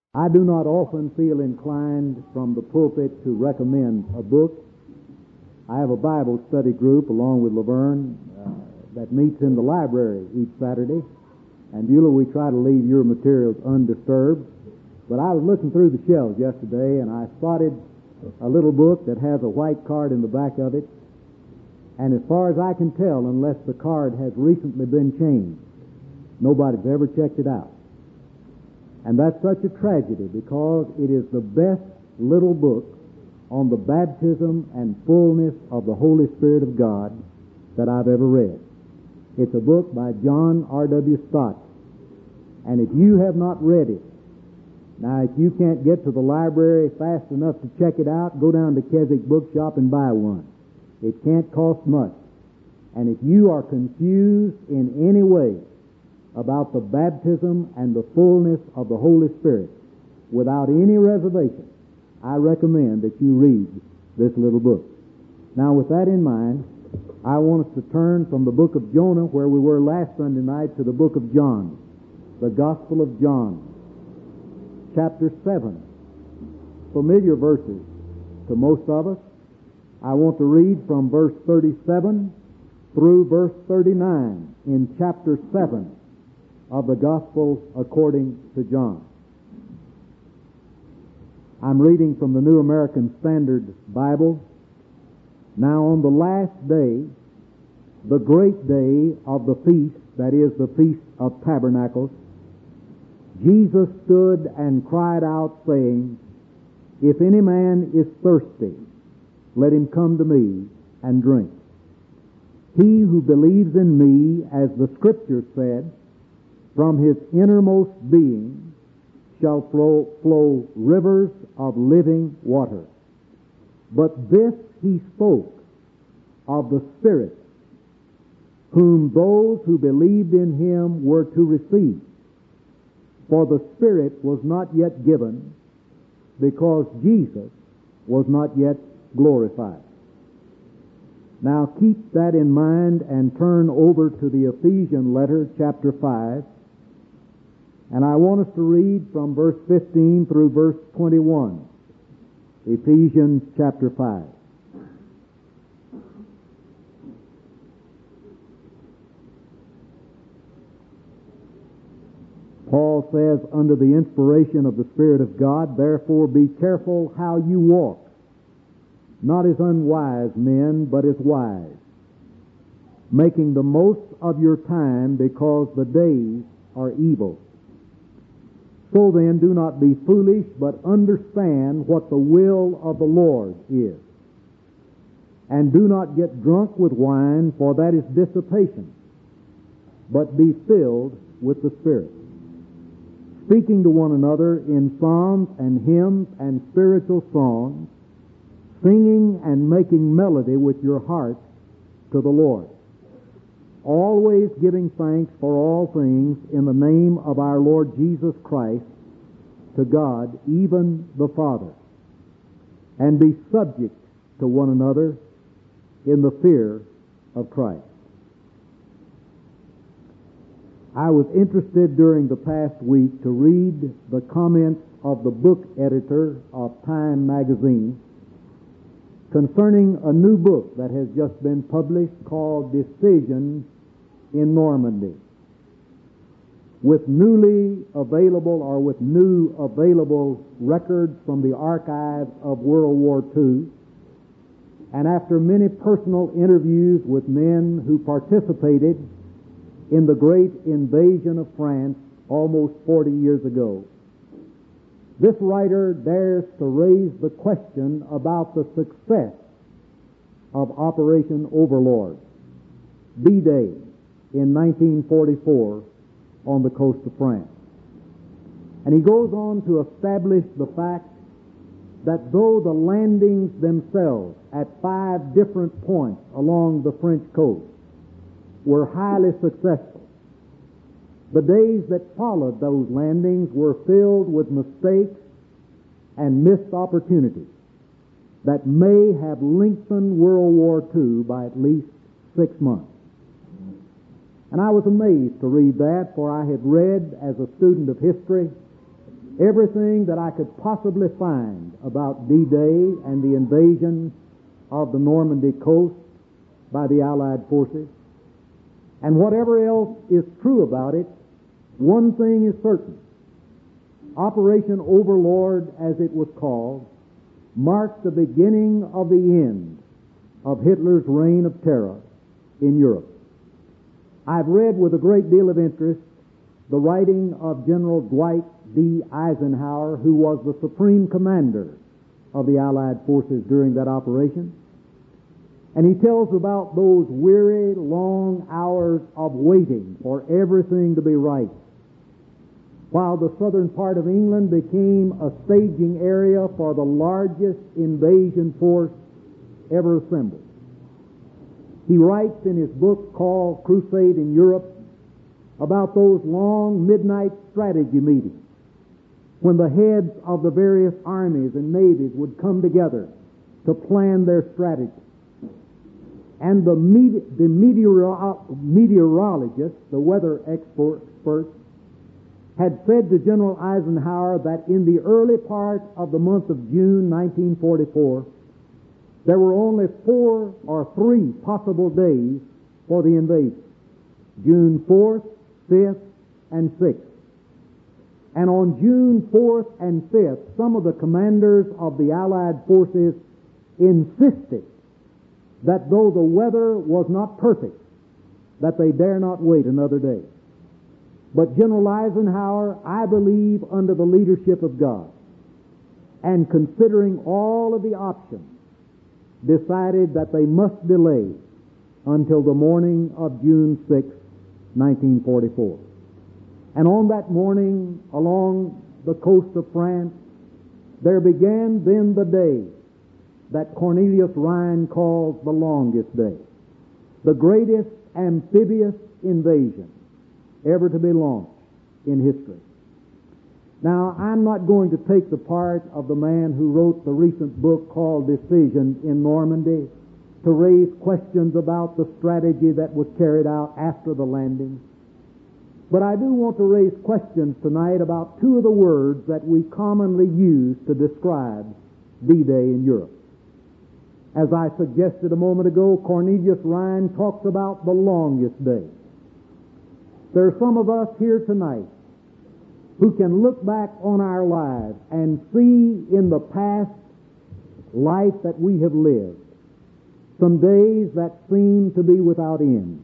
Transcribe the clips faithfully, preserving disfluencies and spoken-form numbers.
I do not often feel inclined from the pulpit to recommend a book. I have a Bible study group along with Laverne uh, that meets in the library each Saturday. And Beulah, we try to leave your materials undisturbed. But I was looking through the shelves yesterday and I spotted a little book that has a white card in the back of it. And as far as I can tell, unless the card has recently been changed, nobody's ever checked it out. And that's such a tragedy because it is the best little book on the baptism and fullness of the Holy Spirit of God that I've ever read. It's a book by John R W Stott. And if you have not read it, now if you can't get to the library fast enough to check it out, go down to Keswick Bookshop and buy one. It can't cost much. And if you are confused in any way about the baptism and the fullness of the Holy Spirit, without any reservation, I recommend that you read this little book. Now, with that in mind, I want us to turn from the book of Jonah, where we were last Sunday night, to the book of John, the Gospel of John, chapter seven. Familiar verses to most of us. I want to read from verse thirty-seven through verse thirty-nine in chapter seven of the Gospel according to John. I'm reading from the New American Standard Bible. Now on the last day, the great day of the feast, that is the Feast of Tabernacles, Jesus stood and cried out, saying, "If any man is thirsty, let him come to me and drink. He who believes in me, as the Scripture said, from his innermost being shall flow, flow rivers of living water." But this he spoke of the Spirit, whom those who believed in him were to receive. For the Spirit was not yet given, because Jesus was not yet glorified. Now keep that in mind and turn over to the Ephesian letter, chapter five. And I want us to read from verse fifteen through verse twenty-one. Ephesians chapter five. Paul says, under the inspiration of the Spirit of God, "Therefore be careful how you walk, not as unwise men, but as wise, making the most of your time, because the days are evil. So then, do not be foolish, but understand what the will of the Lord is. And do not get drunk with wine, for that is dissipation, but be filled with the Spirit, speaking to one another in psalms and hymns and spiritual songs, singing and making melody with your heart to the Lord, always giving thanks for all things in the name of our Lord Jesus Christ to God, even the Father. And be subject to one another in the fear of Christ." I was interested during the past week to read the comments of the book editor of Time magazine concerning a new book that has just been published called Decisions in Normandy, with newly available or with new available records from the archives of World War Two, and after many personal interviews with men who participated in the great invasion of France almost forty years ago. This writer dares to raise the question about the success of Operation Overlord, D-Day, in nineteen forty-four on the coast of France. And he goes on to establish the fact that though the landings themselves at five different points along the French coast were highly successful, the days that followed those landings were filled with mistakes and missed opportunities that may have lengthened World War Two by at least six months. And I was amazed to read that, for I had read as a student of history everything that I could possibly find about D-Day and the invasion of the Normandy coast by the Allied forces. And whatever else is true about it, one thing is certain. Operation Overlord, as it was called, marked the beginning of the end of Hitler's reign of terror in Europe. I've read with a great deal of interest the writing of General Dwight D. Eisenhower, who was the supreme commander of the Allied forces during that operation. And he tells about those weary, long hours of waiting for everything to be right, while the southern part of England became a staging area for the largest invasion force ever assembled. He writes in his book called Crusade in Europe about those long midnight strategy meetings when the heads of the various armies and navies would come together to plan their strategy. And the, meteor, the meteoro- meteorologists, the weather experts, had said to General Eisenhower that in the early part of the month of June nineteen forty-four, there were only four or three possible days for the invasion: June fourth, fifth, and sixth. And on June fourth and fifth, some of the commanders of the Allied forces insisted that though the weather was not perfect, that they dare not wait another day. But General Eisenhower, I believe, under the leadership of God, and considering all of the options, decided that they must delay until the morning of June sixth, nineteen forty-four. And on that morning, along the coast of France, there began then the day that Cornelius Rhine calls the longest day, the greatest amphibious invasion ever to be launched in history. Now, I'm not going to take the part of the man who wrote the recent book called Decision in Normandy to raise questions about the strategy that was carried out after the landing. But I do want to raise questions tonight about two of the words that we commonly use to describe D-Day in Europe. As I suggested a moment ago, Cornelius Rhine talks about the longest day. There are some of us here tonight who can look back on our lives and see in the past life that we have lived some days that seem to be without end.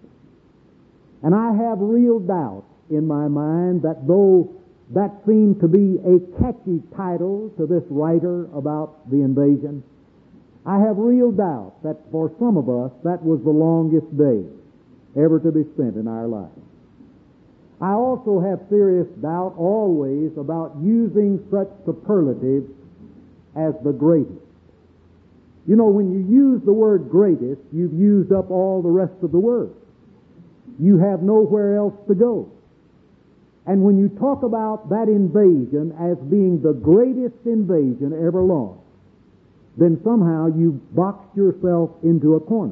And I have real doubt in my mind that though that seemed to be a catchy title to this writer about the invasion, I have real doubt that for some of us that was the longest day ever to be spent in our lives. I also have serious doubt always about using such superlatives as the greatest. You know, when you use the word greatest, you've used up all the rest of the word. You have nowhere else to go. And when you talk about that invasion as being the greatest invasion ever launched, then somehow you've boxed yourself into a corner.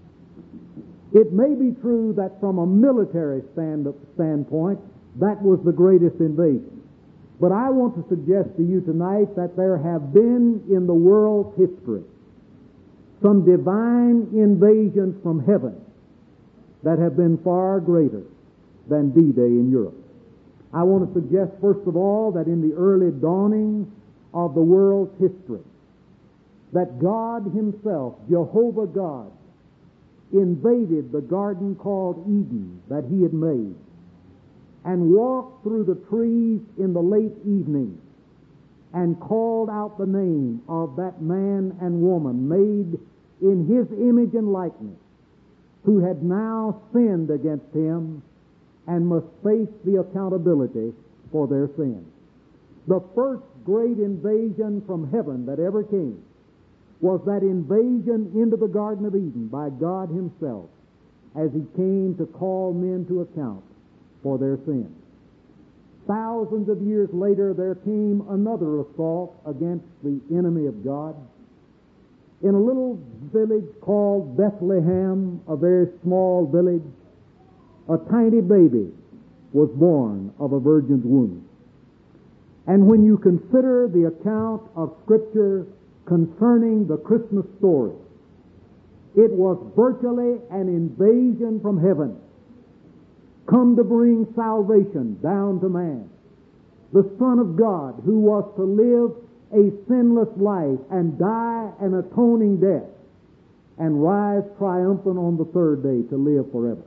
It may be true that from a military stand, standpoint, that was the greatest invasion. But I want to suggest to you tonight that there have been in the world's history some divine invasions from heaven that have been far greater than D-Day in Europe. I want to suggest, first of all, that in the early dawning of the world's history, that God Himself, Jehovah God, invaded the garden called Eden that He had made and walked through the trees in the late evening and called out the name of that man and woman made in His image and likeness, who had now sinned against Him and must face the accountability for their sins. The first great invasion from heaven that ever came was that invasion into the Garden of Eden by God Himself as He came to call men to account for their sins. Thousands of years later, there came another assault against the enemy of God. In a little village called Bethlehem, a very small village, a tiny baby was born of a virgin's womb. And when you consider the account of Scripture concerning the Christmas story, it was virtually an invasion from heaven, come to bring salvation down to man. The Son of God, who was to live a sinless life and die an atoning death and rise triumphant on the third day to live forever.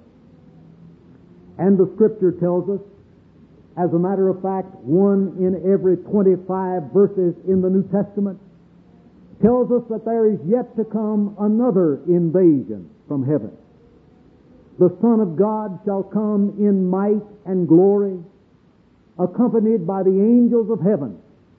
And the Scripture tells us, as a matter of fact, one in every twenty-five verses in the New Testament tells us that there is yet to come another invasion from heaven. The Son of God shall come in might and glory, accompanied by the angels of heaven,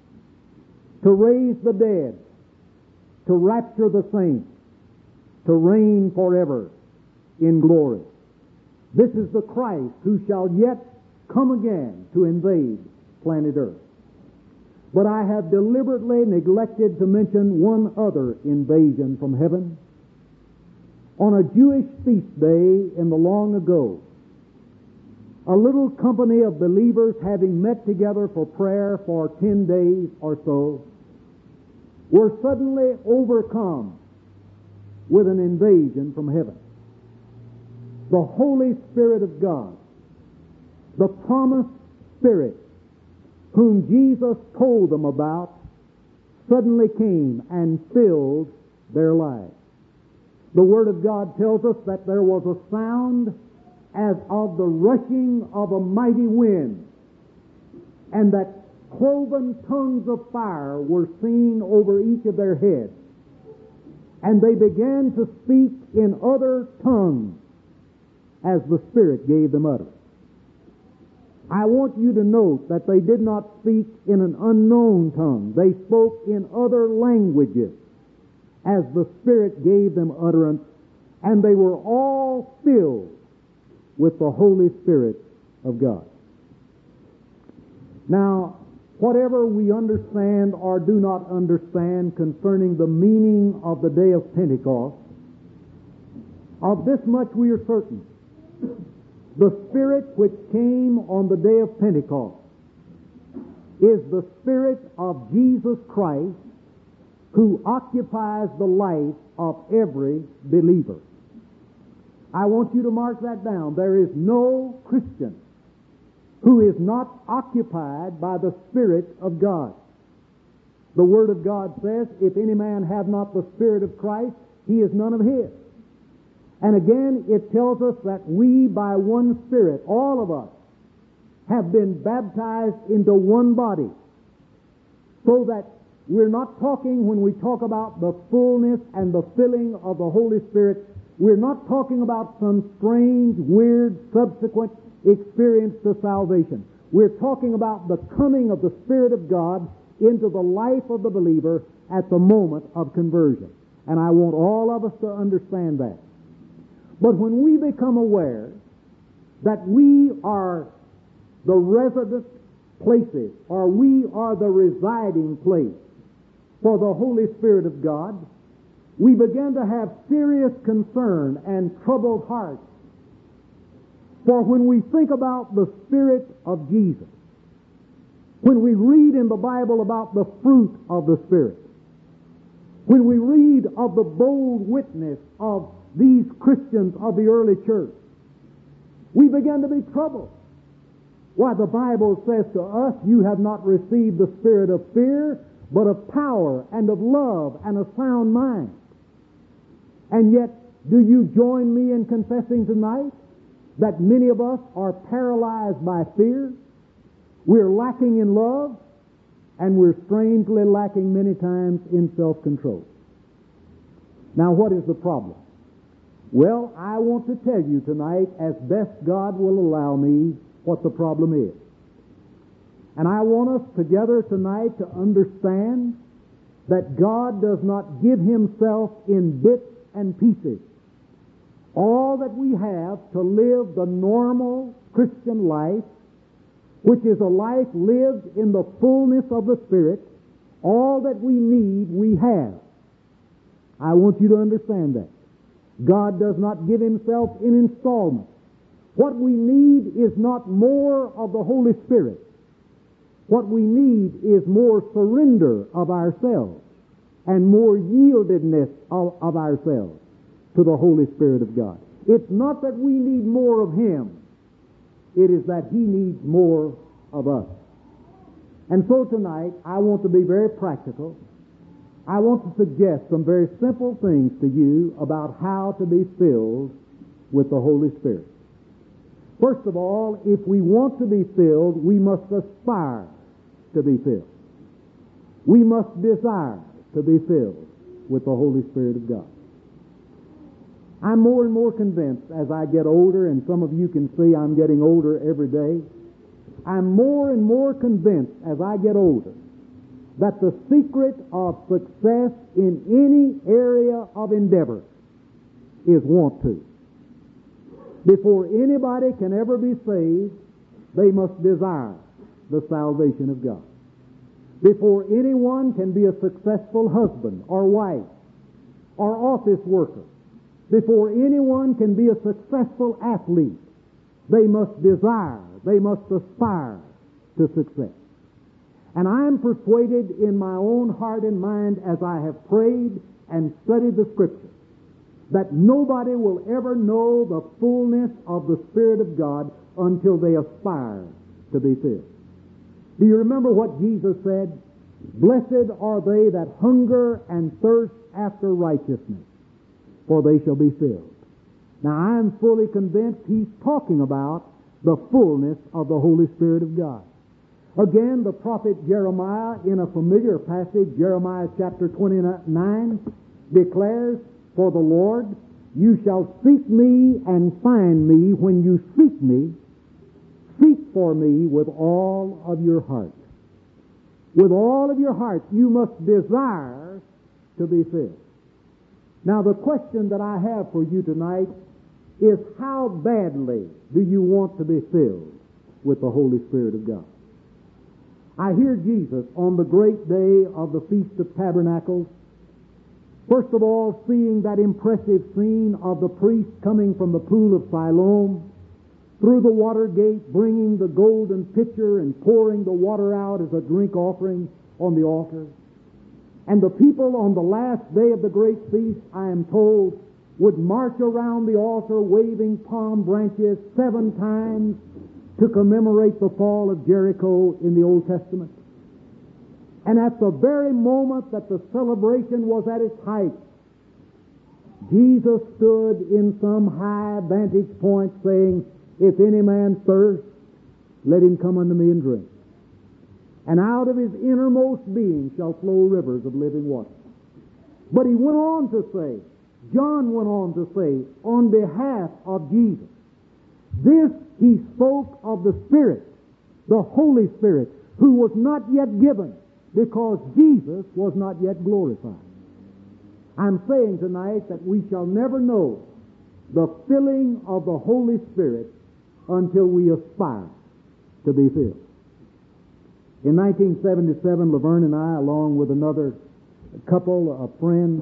to raise the dead, to rapture the saints, to reign forever in glory. This is the Christ who shall yet come again to invade planet Earth. But I have deliberately neglected to mention one other invasion from heaven. On a Jewish feast day in the long ago, a little company of believers, having met together for prayer for ten days or so, were suddenly overcome with an invasion from heaven. The Holy Spirit of God, the promised Spirit whom Jesus told them about, suddenly came and filled their lives. The Word of God tells us that there was a sound as of the rushing of a mighty wind, and that cloven tongues of fire were seen over each of their heads. And they began to speak in other tongues as the Spirit gave them utterance. I want you to note that they did not speak in an unknown tongue. They spoke in other languages as the Spirit gave them utterance, and they were all filled with the Holy Spirit of God. Now, whatever we understand or do not understand concerning the meaning of the day of Pentecost, of this much we are certain. The Spirit which came on the day of Pentecost is the Spirit of Jesus Christ, who occupies the life of every believer. I want you to mark that down. There is no Christian who is not occupied by the Spirit of God. The Word of God says, if any man have not the Spirit of Christ, he is none of his. And again, it tells us that we, by one Spirit, all of us, have been baptized into one body, so that we're not talking, when we talk about the fullness and the filling of the Holy Spirit, we're not talking about some strange, weird, subsequent experience to salvation. We're talking about the coming of the Spirit of God into the life of the believer at the moment of conversion. And I want all of us to understand that. But when we become aware that we are the resident places, or we are the residing place for the Holy Spirit of God, we begin to have serious concern and troubled hearts. For when we think about the Spirit of Jesus, when we read in the Bible about the fruit of the Spirit, when we read of the bold witness of these Christians of the early church, we begin to be troubled. Why, the Bible says to us, you have not received the spirit of fear, but of power and of love and a sound mind. And yet, do you join me in confessing tonight that many of us are paralyzed by fear? We're lacking in love, and we're strangely lacking many times in self-control. Now, what is the problem? Well, I want to tell you tonight, as best God will allow me, what the problem is. And I want us together tonight to understand that God does not give Himself in bits and pieces. All that we have to live the normal Christian life, which is a life lived in the fullness of the Spirit, all that we need, we have. I want you to understand that. God does not give Himself in installments. What we need is not more of the Holy Spirit. What we need is more surrender of ourselves and more yieldedness of, of ourselves to the Holy Spirit of God. It's not that we need more of Him. It is that He needs more of us. And so tonight, I want to be very practical. I want to suggest some very simple things to you about how to be filled with the Holy Spirit. First of all, if we want to be filled, we must aspire to be filled. We must desire to be filled with the Holy Spirit of God. I'm more and more convinced as I get older, and some of you can see I'm getting older every day. I'm more and more convinced as I get older that the secret of success in any area of endeavor is want to. Before anybody can ever be saved, they must desire the salvation of God. Before anyone can be a successful husband or wife or office worker, before anyone can be a successful athlete, they must desire, they must aspire to success. And I am persuaded in my own heart and mind as I have prayed and studied the Scripture that nobody will ever know the fullness of the Spirit of God until they aspire to be filled. Do you remember what Jesus said? Blessed are they that hunger and thirst after righteousness, for they shall be filled. Now, I am fully convinced He's talking about the fullness of the Holy Spirit of God. Again, the prophet Jeremiah, in a familiar passage, Jeremiah chapter twenty-nine, declares, For the Lord, you shall seek me and find me when you seek me. Seek for me with all of your heart. With all of your heart, you must desire to be filled. Now, the question that I have for you tonight is, how badly do you want to be filled with the Holy Spirit of God? I hear Jesus on the great day of the Feast of Tabernacles, first of all, seeing that impressive scene of the priest coming from the pool of Siloam, through the water gate, bringing the golden pitcher and pouring the water out as a drink offering on the altar. And the people on the last day of the great feast, I am told, would march around the altar waving palm branches seven times to commemorate the fall of Jericho in the Old Testament. And at the very moment that the celebration was at its height, Jesus stood in some high vantage point saying, If any man thirst, let him come unto me and drink. And out of his innermost being shall flow rivers of living water. But he went on to say, John went on to say, on behalf of Jesus, this he spoke of the Spirit, the Holy Spirit, who was not yet given, because Jesus was not yet glorified. I'm saying tonight that we shall never know the filling of the Holy Spirit until we aspire to be filled. In nineteen seventy-seven, Laverne and I, along with another couple of friends,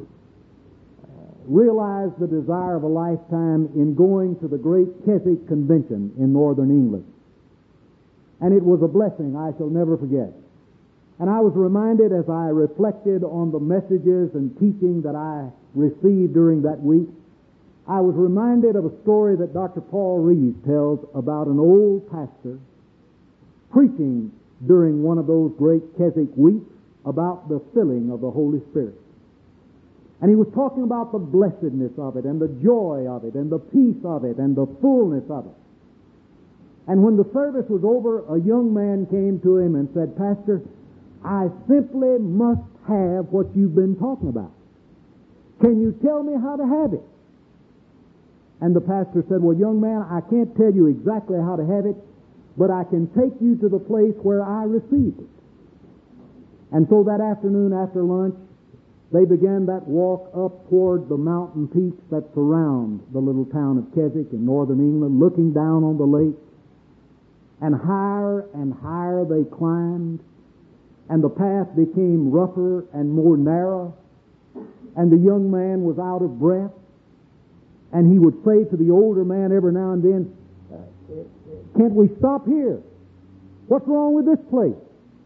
realized the desire of a lifetime in going to the great Keswick Convention in northern England. And it was a blessing I shall never forget. And I was reminded as I reflected on the messages and teaching that I received during that week, I was reminded of a story that Doctor Paul Reeves tells about an old pastor preaching during one of those great Keswick weeks about the filling of the Holy Spirit. And he was talking about the blessedness of it and the joy of it and the peace of it and the fullness of it. And when the service was over, a young man came to him and said, Pastor, I simply must have what you've been talking about. Can you tell me how to have it? And the pastor said, well, young man, I can't tell you exactly how to have it, but I can take you to the place where I received it. And so that afternoon after lunch, they began that walk up toward the mountain peaks that surround the little town of Keswick in northern England, looking down on the lake. And higher and higher they climbed, and the path became rougher and more narrow, and the young man was out of breath. And he would say to the older man every now and then, can't we stop here? What's wrong with this place?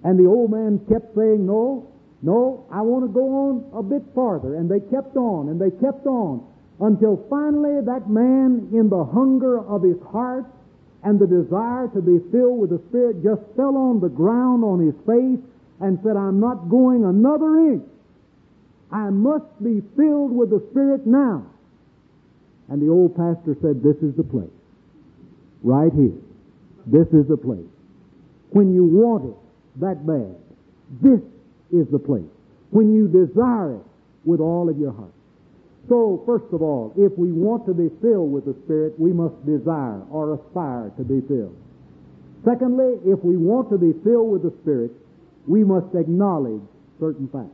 And the old man kept saying, no, no, I want to go on a bit farther. And they kept on, and they kept on, until finally that man, in the hunger of his heart and the desire to be filled with the Spirit, just fell on the ground on his face and said, I'm not going another inch. I must be filled with the Spirit now. And the old pastor said, this is the place. Right here. This is the place. When you want it that bad, this is the place. When you desire it with all of your heart. So, first of all, if we want to be filled with the Spirit, we must desire or aspire to be filled. Secondly, if we want to be filled with the Spirit, we must acknowledge certain facts.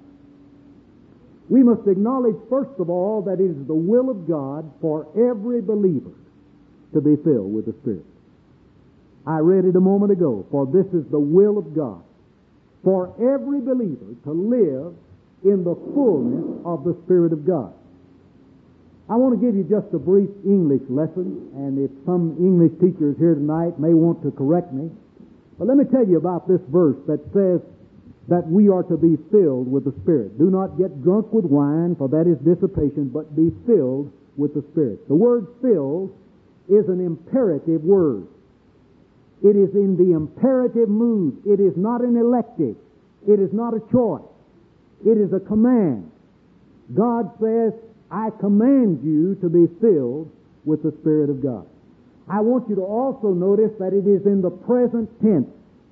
We must acknowledge, first of all, that it is the will of God for every believer to be filled with the Spirit. I read it a moment ago, for this is the will of God for every believer to live in the fullness of the Spirit of God. I want to give you just a brief English lesson, and if some English teachers here tonight may want to correct me, but let me tell you about this verse that says that we are to be filled with the Spirit. Do not get drunk with wine, for that is dissipation, but be filled with the Spirit. The word filled is an imperative word. It is in the imperative mood. It is not an elective. It is not a choice. It is a command. God says, I command you to be filled with the Spirit of God. I want you to also notice that it is in the present tense.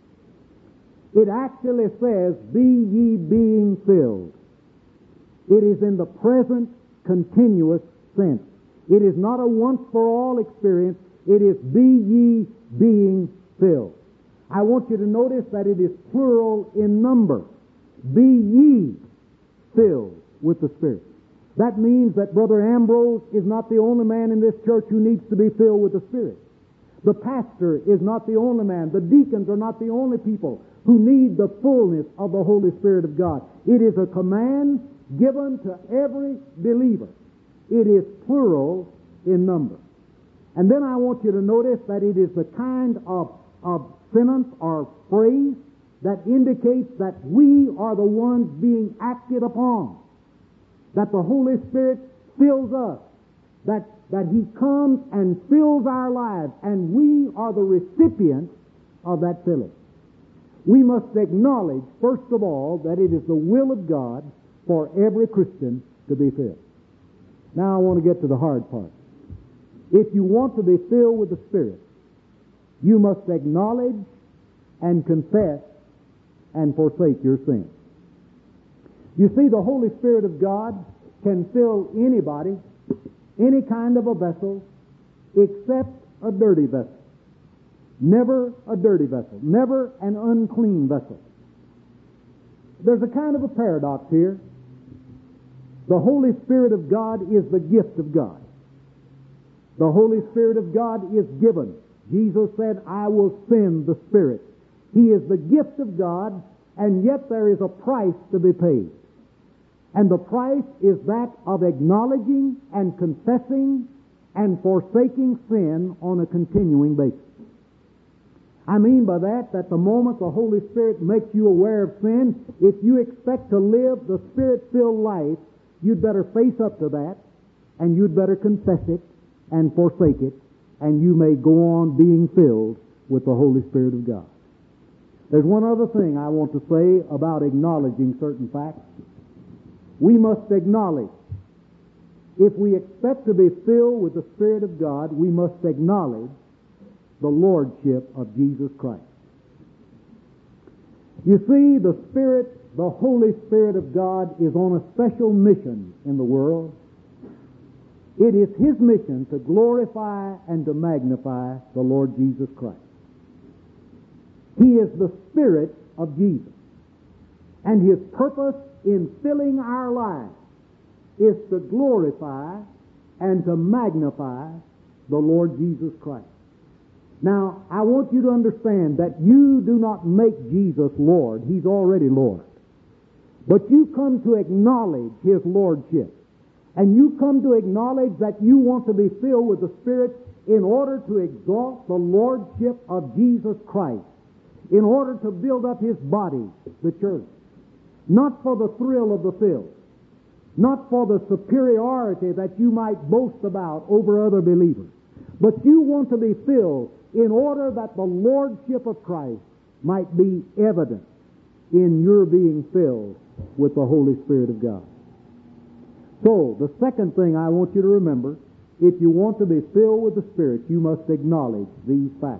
It actually says, be ye being filled. It is in the present continuous sense. It is not a once-for-all experience. It is be ye being filled. I want you to notice that it is plural in number. Be ye filled with the Spirit. That means that Brother Ambrose is not the only man in this church who needs to be filled with the Spirit. The pastor is not the only man. The deacons are not the only people who need the fullness of the Holy Spirit of God. It is a command given to every believer. It is plural in number. And then I want you to notice that it is the kind of, of sentence or phrase that indicates that we are the ones being acted upon. That the Holy Spirit fills us. That, that He comes and fills our lives, and we are the recipients of that filling. We must acknowledge, first of all, that it is the will of God for every Christian to be filled. Now I want to get to the hard part. If you want to be filled with the Spirit, you must acknowledge and confess and forsake your sins. You see, the Holy Spirit of God can fill anybody, any kind of a vessel, except a dirty vessel. Never a dirty vessel. Never an unclean vessel. There's a kind of a paradox here. The Holy Spirit of God is the gift of God. The Holy Spirit of God is given. Jesus said, I will send the Spirit. He is the gift of God, and yet there is a price to be paid. And the price is that of acknowledging and confessing and forsaking sin on a continuing basis. I mean by that, that the moment the Holy Spirit makes you aware of sin, if you expect to live the Spirit-filled life, you'd better face up to that, and you'd better confess it and forsake it, and you may go on being filled with the Holy Spirit of God. There's one other thing I want to say about acknowledging certain facts. We must acknowledge, if we expect to be filled with the Spirit of God, we must acknowledge the Lordship of Jesus Christ. You see, the Spirit, the Holy Spirit of God is on a special mission in the world. It is His mission to glorify and to magnify the Lord Jesus Christ. He is the Spirit of Jesus. And His purpose in filling our lives is to glorify and to magnify the Lord Jesus Christ. Now, I want you to understand that you do not make Jesus Lord. He's already Lord. But you come to acknowledge His Lordship. And you come to acknowledge that you want to be filled with the Spirit in order to exalt the Lordship of Jesus Christ. in order to build up His body, the church. Not for the thrill of the field, not for the superiority that you might boast about over other believers, but you want to be filled in order that the Lordship of Christ might be evident in your being filled with the Holy Spirit of God. So, the second thing I want you to remember, if you want to be filled with the Spirit, you must acknowledge these facts.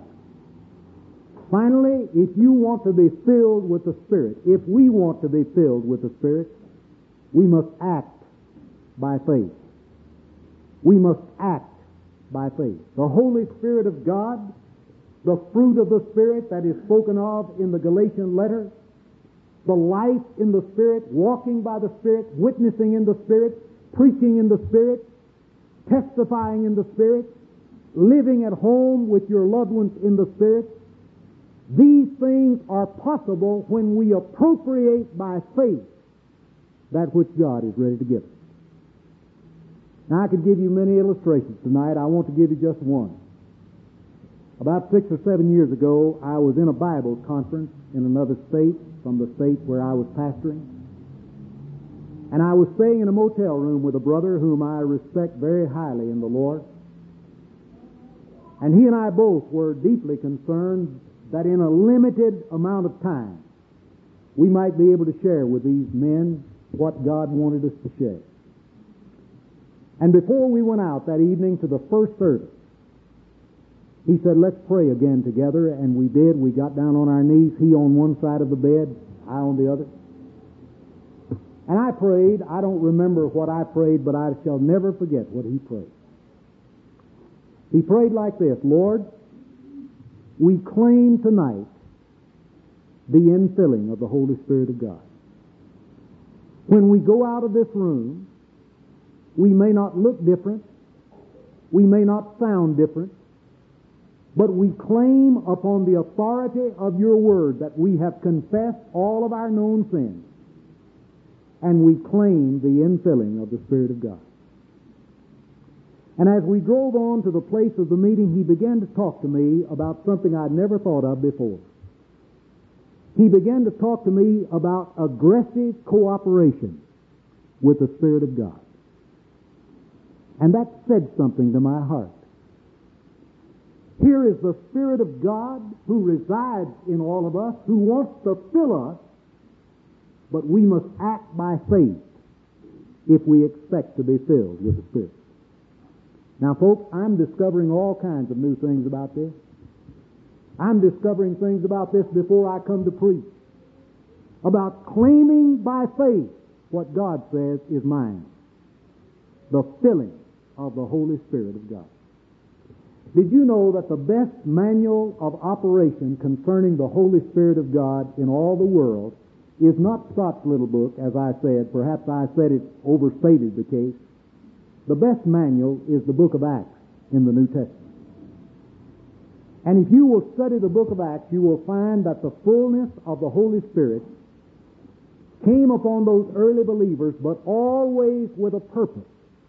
Finally, if you want to be filled with the Spirit, if we want to be filled with the Spirit, we must act by faith. We must act by faith. The Holy Spirit of God, the fruit of the Spirit that is spoken of in the Galatian letter, the life in the Spirit, walking by the Spirit, witnessing in the Spirit, preaching in the Spirit, testifying in the Spirit, living at home with your loved ones in the Spirit. These things are possible when we appropriate by faith that which God is ready to give us. Now, I could give you many illustrations tonight. I want to give you just one. About six or seven years ago, I was in a Bible conference in another state from the state where I was pastoring. And I was staying in a motel room with a brother whom I respect very highly in the Lord. And he and I both were deeply concerned that in a limited amount of time, we might be able to share with these men what God wanted us to share. And before we went out that evening to the first service, he said, let's pray again together, and we did. We got down on our knees, he on one side of the bed, I on the other. And I prayed. I don't remember what I prayed, but I shall never forget what he prayed. He prayed like this: Lord, we claim tonight the infilling of the Holy Spirit of God. When we go out of this room, we may not look different, we may not sound different, but we claim upon the authority of your word that we have confessed all of our known sins, and we claim the infilling of the Spirit of God. And as we drove on to the place of the meeting, he began to talk to me about something I'd never thought of before. He began to talk to me about aggressive cooperation with the Spirit of God. And that said something to my heart. Here is the Spirit of God who resides in all of us, who wants to fill us, but we must act by faith if we expect to be filled with the Spirit. Now, folks, I'm discovering all kinds of new things about this. I'm discovering things about this before I come to preach, about claiming by faith what God says is mine, the filling of the Holy Spirit of God. Did you know that the best manual of operation concerning the Holy Spirit of God in all the world is not Scott's little book, as I said? Perhaps I said it overstated the case. The best manual is the book of Acts in the New Testament. And if you will study the book of Acts, you will find that the fullness of the Holy Spirit came upon those early believers, but always with a purpose.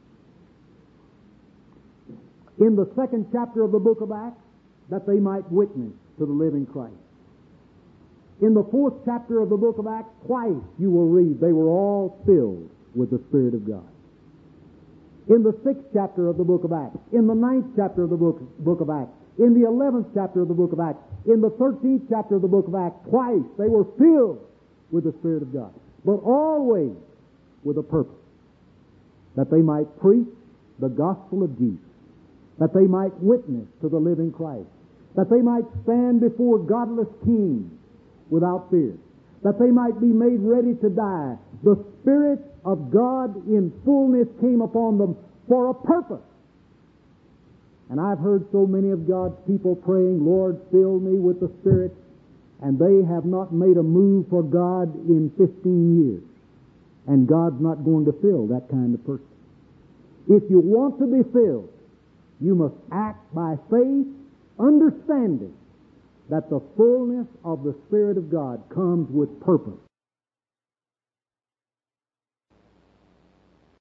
In the second chapter of the book of Acts, that they might witness to the living Christ. In the fourth chapter of the book of Acts, twice you will read they were all filled with the Spirit of God. In the sixth chapter of the book of Acts, in the ninth chapter of the book, book of Acts, in the eleventh chapter of the book of Acts, in the thirteenth chapter of the book of Acts, twice they were filled with the Spirit of God, but always with a purpose, that they might preach the gospel of Jesus, that they might witness to the living Christ, that they might stand before godless kings without fear, that they might be made ready to die. The Spirit of God in fullness came upon them for a purpose. And I've heard so many of God's people praying, Lord, fill me with the Spirit, and they have not made a move for God in fifteen years. And God's not going to fill that kind of person. If you want to be filled, you must act by faith, understanding that the fullness of the Spirit of God comes with purpose